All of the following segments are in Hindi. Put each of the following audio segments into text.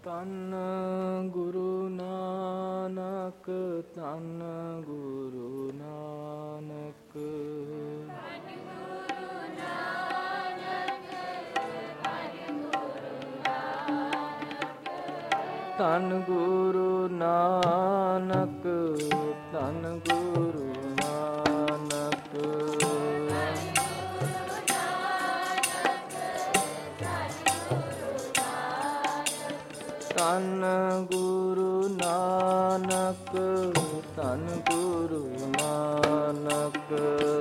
ਧੰਨ ਗੁਰੂ ਨਾਨਕ, ਧੰਨ ਗੁਰੂ ਨਾਨਕ। ਧੰਨ ਗੁਰੂ ਨਾਨਕ, ਧੰਨ ਗੁਰੂ ਨਾਨਕ। ਧੰਨ ਗੁਰੂ ਨਾਨਕ, ਧੰਨ ਗੁਰੂ ਨਾਨਕ।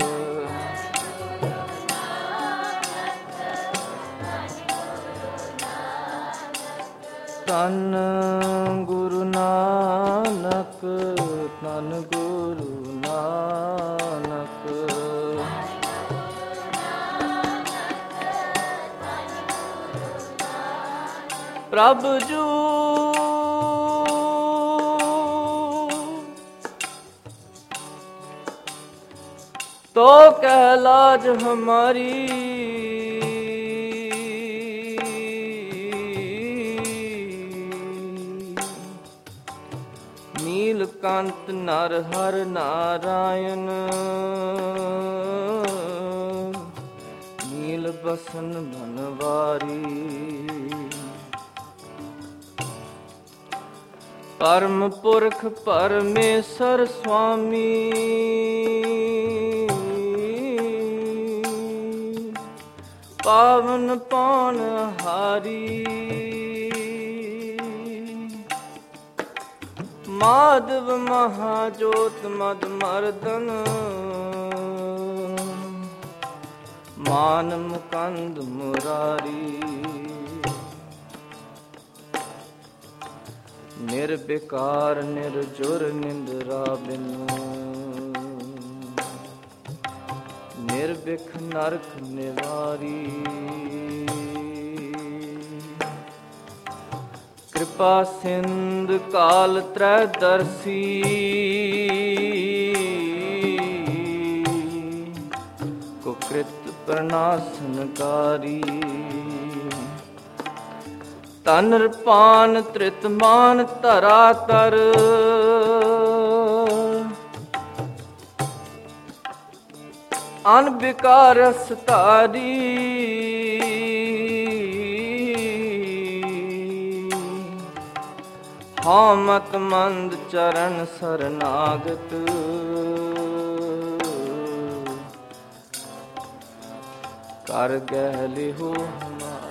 ਧੰਨ ਗੁਰੂ ਨਾਨਕ, ਧੰਨ ਗੁਰੂ ਨਾਨਕ। ਪ੍ਰਭ ਜੂ ਤੋ ਕਹਿ ਲਾਜ ਹਮਾਰੀ, ਨੀਲਕੰਠ ਨਰ ਹਰਿ ਨਾਰਾਇਣ, ਨੀਲ ਬਸਨ ਬਨਵਾਰੀ। ਪਰਮ ਪੁਰਖ ਪਰਮੇਸ਼ਰ ਸੁਆਮੀ, ਪਾਵਨ ਪਾਨ ਹਾਰੀ। ਮਾਧਵ ਮਹਾਜੋਤ ਮਦ ਮਰਦਨ, ਮਾਨ ਮੁਕੰਦ ਮੁਰਾਰੀ। ਨਿਰਬਿਕਾਰ ਨਿਰਜੁਰ ਨਿੰਦਰਾ ਬਿਨ, ਨਿਰਬਿਖ ਨਰਕ ਨਿਵਾਰੀ। ਕਿਰਪਾ ਸਿੰਧ ਕਾਲ ਤ੍ਰੈ ਦਰਸੀ, ਕੁਕ੍ਰਿਤ ਪ੍ਰਨਾਸਨਕਾਰੀ। ਤਨ ਪਾਨ ਤ੍ਰਿਤ ਮਾਨ ਧਰਾ ਤਰ, ਅਨਬਿਕਾਰ ਸਤਾਰੀ। ਹਾਂ ਮਤ ਮੰਦ ਚਰਨ ਸਰਨਾਗਤ, ਕਰ ਗਹਿ ਲਿਹੁ ਹਮਾਰੀ।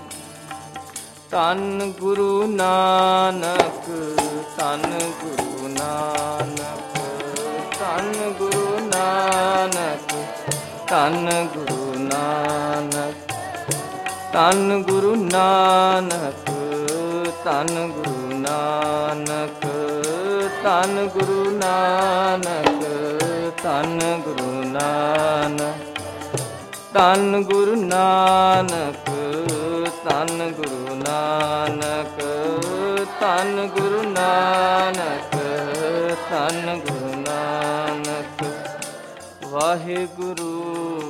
ਧੰਨ ਗੁਰੂ ਨਾਨਕ, ਧੰਨ ਗੁਰੂ ਨਾਨਕ। ਧੰਨ ਗੁਰੂ ਨਾਨਕ, ਧੰਨ ਗੁਰੂ ਨਾਨਕ। ਧੰਨ ਗੁਰੂ ਨਾਨਕ, ਧੰਨ ਗੁਰੂ ਨਾਨਕ। ਧੰਨ ਗੁਰੂ ਨਾਨਕ, ਧੰਨ ਗੁਰੂ ਨਾਨਕ। ਧੰਨ ਗੁਰੂ ਨਾਨਕ, ਧੰਨ ਗੁਰੂ ਨਾਨਕ। ਧੰਨ ਗੁਰੂ ਨਾਨਕ, ਧੰਨ ਗੁਰੂ ਨਾਨਕ। ਵਾਹਿਗੁਰੂ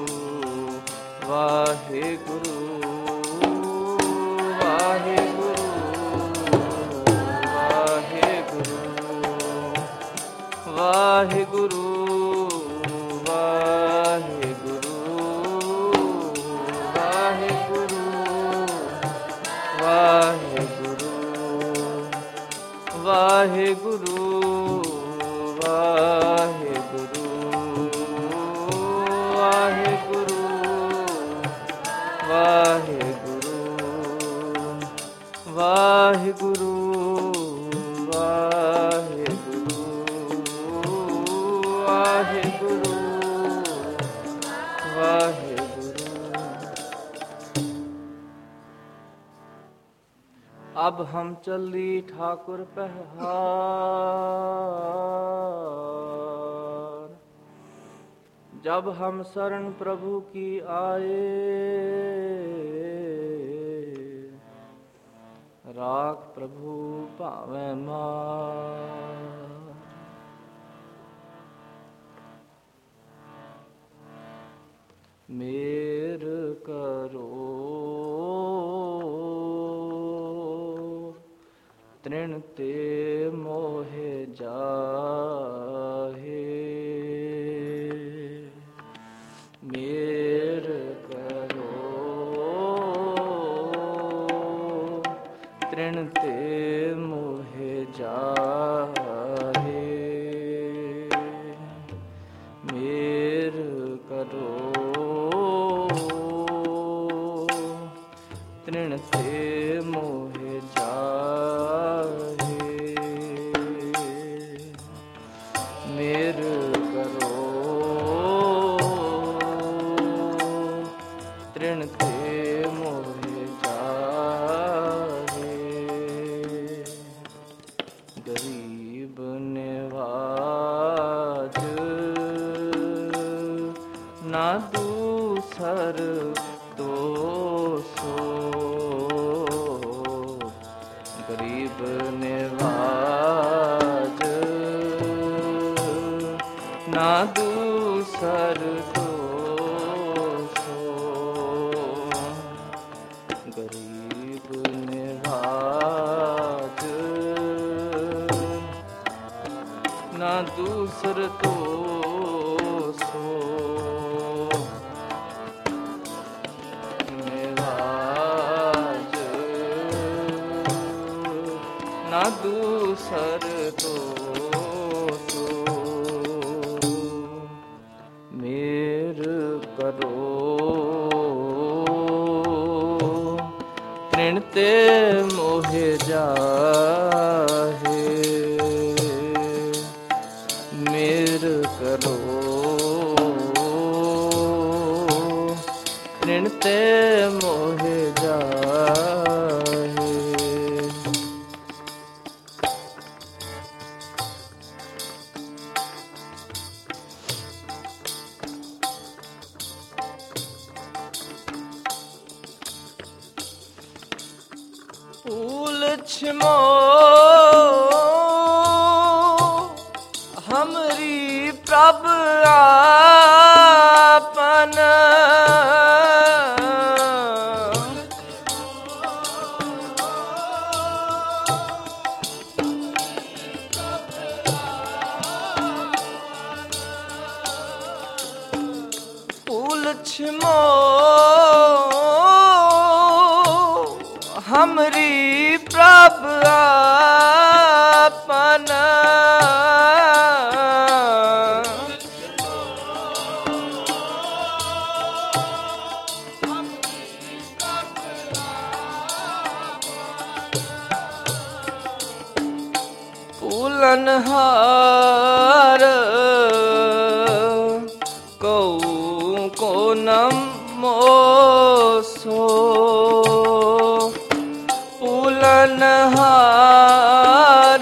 ਵਾਹਿਗੁਰੂ ਵਾਹਿਗੁਰੂ ਵਾਹਿਗੁਰੂ ਵਾਹਿਗੁਰੂ ਵਾਹਿਗੁਰੂ ਵਾਹਿਗੁਰੂ ਵਾਹਿਗੁਰੂ ਵਾਹਿਗੁਰੂ ਵਾਹਿਗੁਰੂ ਵਾਹਿਗੁਰੂ ਵਾਹਿਗੁਰੂ। अब हम चली ठाकुर पहाड़, जब हम शरण प्रभु की आए, राख प्रभु पावे मार। मेर करो तृण ते मोहे जाहे। मेर करो तृण ते मोहे जाहे। मेर करो तृण ते मोहे जाहे। मेर करो तृण ते मोहे जाहे। गरीब निवाज ना दूसर तो सो। गरीब निवाज ना दूसर तो सो। गरीब निवाज ना दूसर तो सो। निवाज ना दूसर तो सो। मेर करो तृण ते मोहे जाहे। मेर करो तृण ते मोहे जाहे। फूल छिमो हमरी प्रभ आपन। फूल छिमो हमरी प्रभ आपन। फूलनहार कऊ को नमोसो। फूलनहार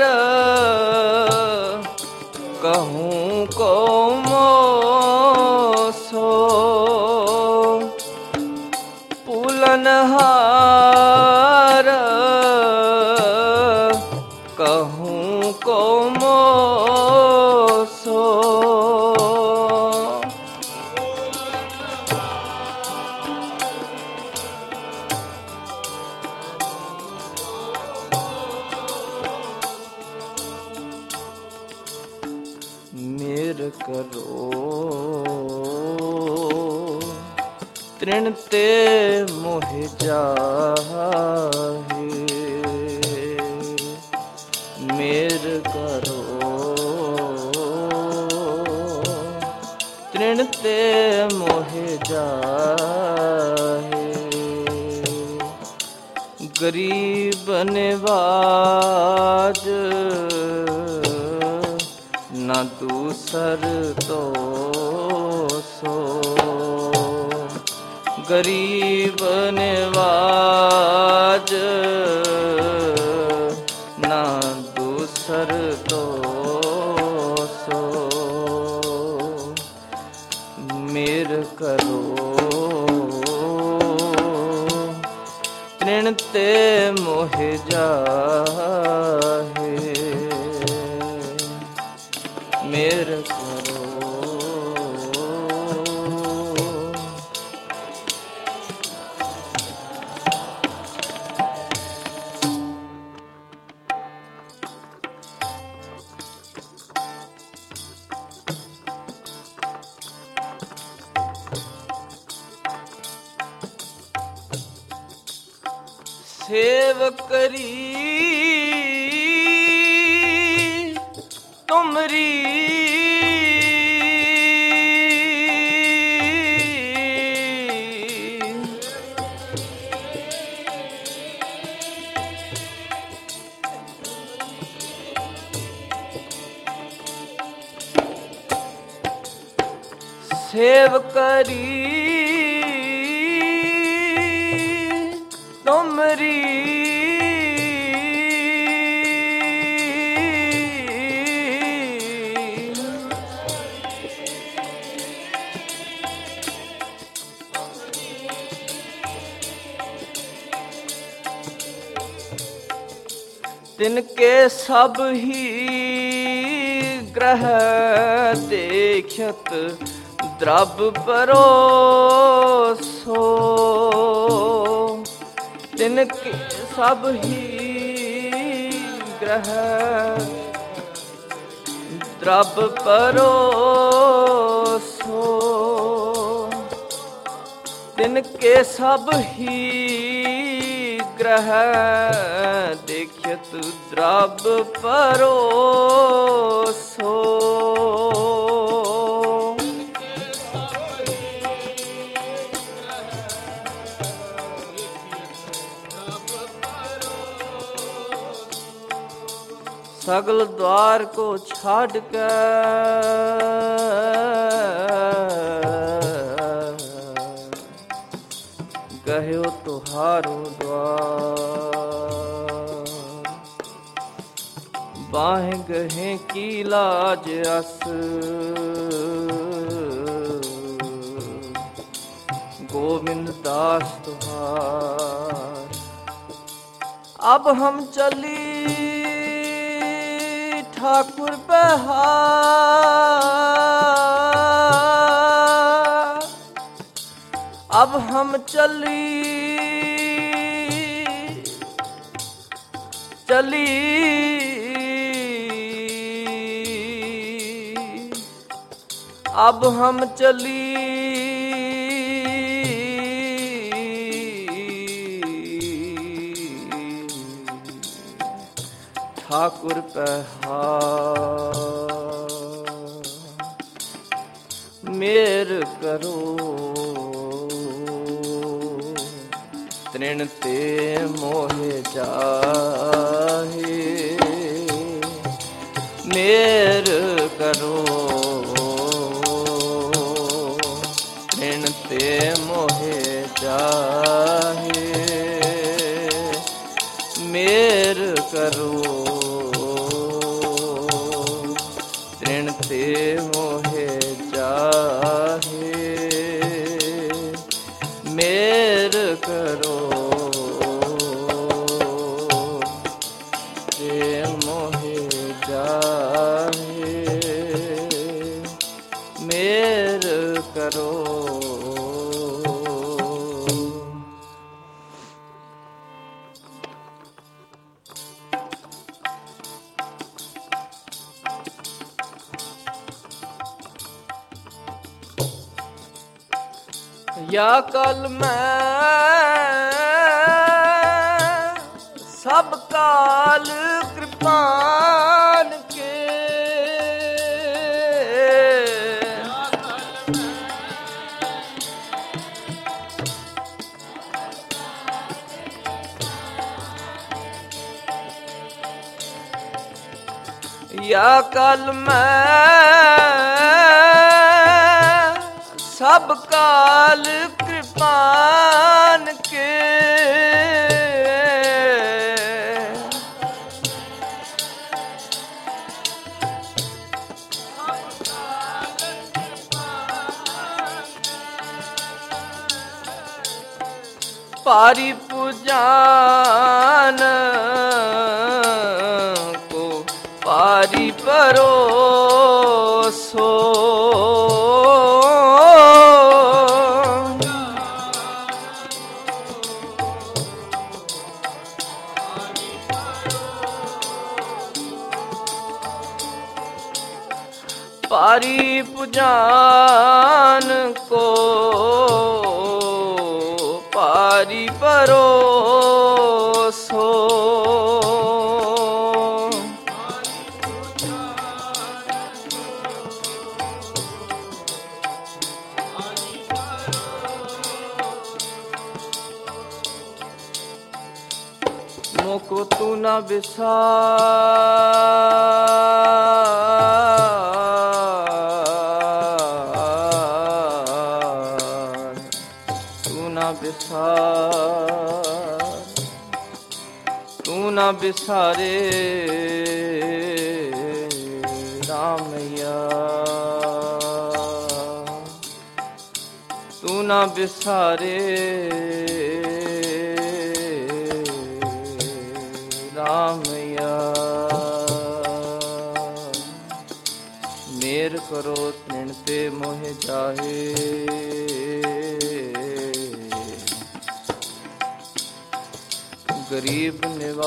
कहूँ को मोसो। फूलनहार कहूँ को मोसो। मेर करो तृण ते मोहे जाहे। मेर करो तृण ते मोहे जाहे। गरीब निवाज ना दूसर तो सो। गरीब निवाज ना दूसर तो सो। मेर करो तृण ते मोहे जाहे। मेर करो सेव करी तुमरी सेव करी तुमरी तिनके सब ही ग्रह देखत द्रव परोसो तिनके सब ही ग्रह द्रव परोसो तिनके सब ही ग्रह देखत द्रव परोसो सगल द्वार को छाड़ कर गयो तुहारो द्वार बाहें गहे की लाज अस गोविंद दास तुहार अब हम चली ठाकुर बहार अब हम चली अब हम चली ठाकुर पहाड़ मेर करो तृण ते मोहे जाहे मेर करो तृण ते मोहे जाहे मेर करो तृण ते मोहे जाहे मेर करो ते मोहे जाहे मेर करो या कल मैं सब काल कृपान के या कल मैं सब काल कृपान के पारी पूजान को पारी परोसो पारी पूजान को पारी परोसो मोको तू न बिसार, तू न बिसार, तू न बिसारे रामैया, तू न बिसारे रामैया। मेर करो तृण ते मोहे जाहे, गरीब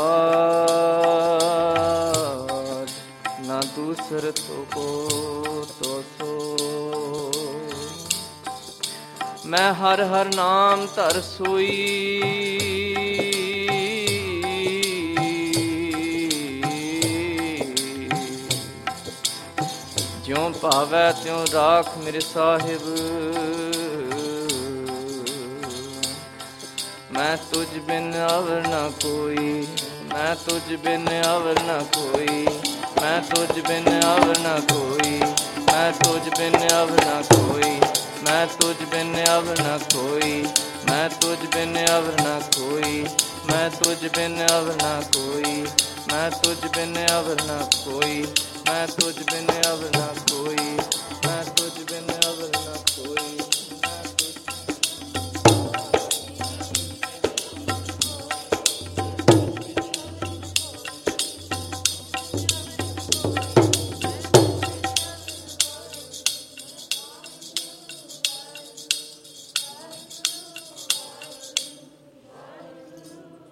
निवाज ना दूसर तो को तो सो। मैं हर हर नाम धर सोई, ज्यों भावै त्यों राख मेरे साहिब। मैं तुझ बिन अवर न कोई, मैं तुझ बिन अवर न कोई, मैं तुझ बिन अवर न कोई, मैं तुझ बिन अवर न कोई, मैं तुझ बिन अवर न कोई, मैं तुझ बिन अवर न कोई, मैं तुझ बिन अवर न कोई, मैं तुझ बिन अवर न कोई, मैं तुझ बिन अवर न कोई।